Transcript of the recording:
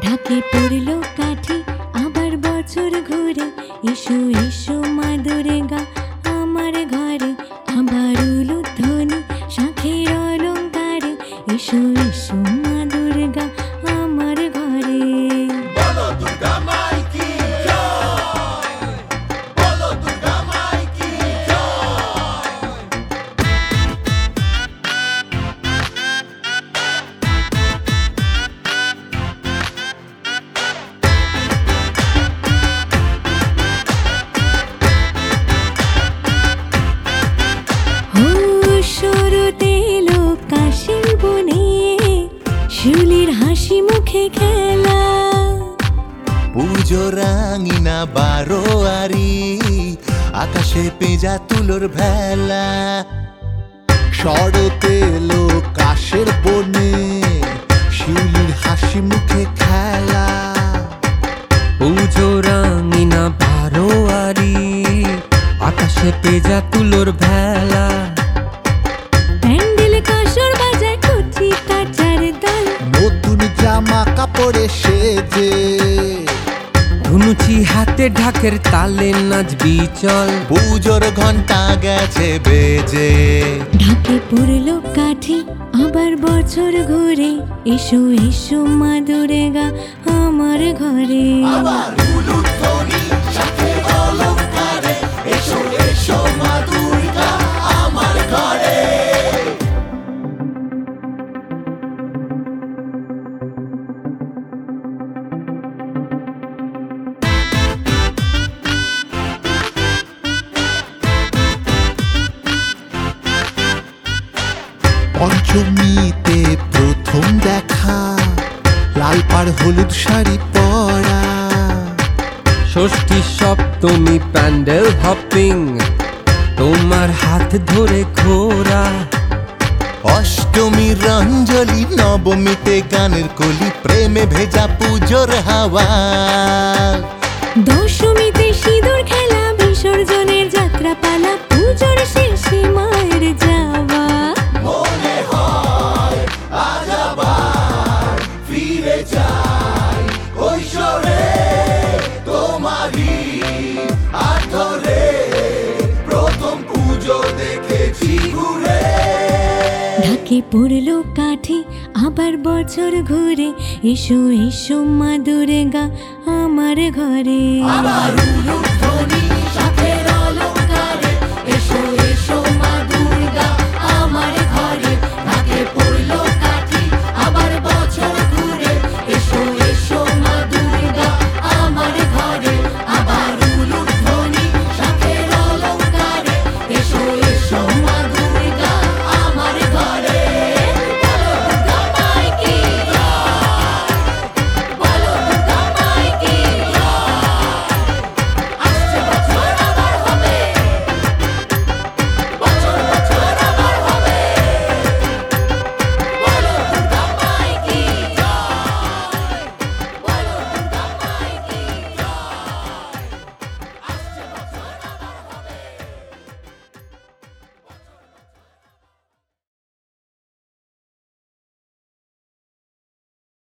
ঢাকে পড়লো কাঠি আবার বছর ঘুরে, এসো এসো মা দুর্গা আমার ঘরে, আবার উলুধ্বনি শাঁখের অলংকারে, এসো এসো মা দুর্গা আমার ঘরে। বলো দুর্গা মাই কি জয়, বলো দুর্গা মাই কি জয়। ও শরতে এলো কাশের বনে, শিউলির হাসি মুখে খেলা, পুজো রাঙিনা বারোয়ারি, আকাশে পেঁজা তুলোর ভেলা। শরতে এলো কাশের বনে, শিউলির হাসি মুখে খেলা। পুজো রাঙিনা বারোয়ারি, আকাশে পেজা তুলোর ভেলা। প্যান্ডেল কাসর বাজায় কচি কাচার দল, নতুন জামা কাপড়ে সেজে, ধুনুচি হাতে ঢাকের তালে নাচবি চল। পুজোর ঘন্টা গেছে বেজে। ঢাকে পড়লো কাঠি আবার বছর ঘুরে, এসো এসো মা দুর্গা আমার ঘরে। আবার উলুধ্বনি শাঁখের অলংকারে, এসো এসো মা দুর্গা আমার ঘরে। পঞ্চমীতে প্রথম দেখা, লাল পাড় হলুদ শাড়ি পরা। ষষ্ঠী সপ্তমী প্যান্ডেল হপিং, তোমার হাত ধরে ঘোরা। অষ্টমীর অঞ্জলি, নবমীতে গানের কলি, প্রেমে ভেজা পুজোর হাওয়া। দশমীতে সিঁদুর খেলা, বিসর্জনের যাত্রা পালা, পুজোর শেষে মায়ের যাওয়া। মনে হয় আজ আবার ফিরে যাই কৈশোরে, তোমারই হাত ধরে প্রথম পুজো দেখেছি ঘুরে। ঢাকে পড়লো কাঠি আবার বছর ঘুরে, এসো এসো মা দুর্গা আমার ঘরে। আবার